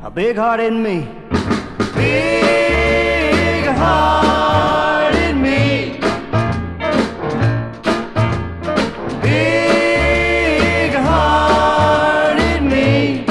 a big heart in me, big heart in me, big heart in me,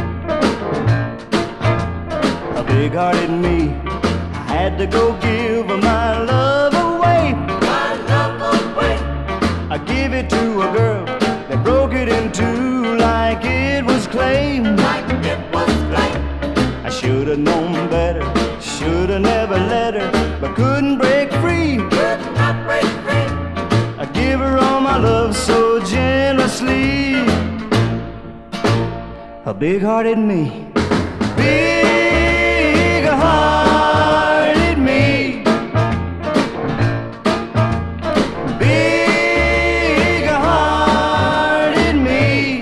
a big heart in me. I had to go give my love away. My love away. I give it to a girl that broke it in two like it was clay. Like it was clay. I should've known better, should've never let her, but couldn't break free. Could not break free. I give her all my love so generously. A big heart in me, big heart in me, big heart in me.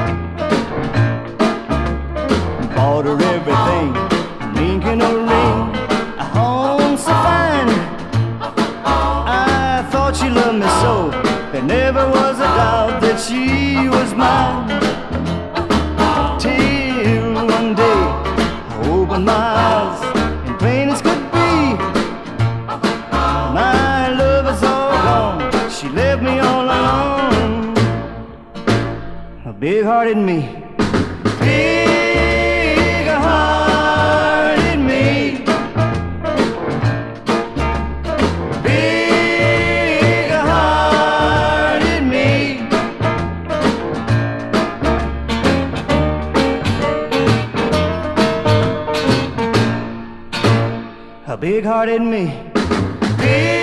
Bought her everything, Lincoln a ring, a home so fine. I thought she loved me so, there never was a doubt that she was mine. Till one day I opened my eyes, and plain as could be, my love is all gone, she left me all alone. A big heart in me, big heart in me, big heart in me. A big heart in me, big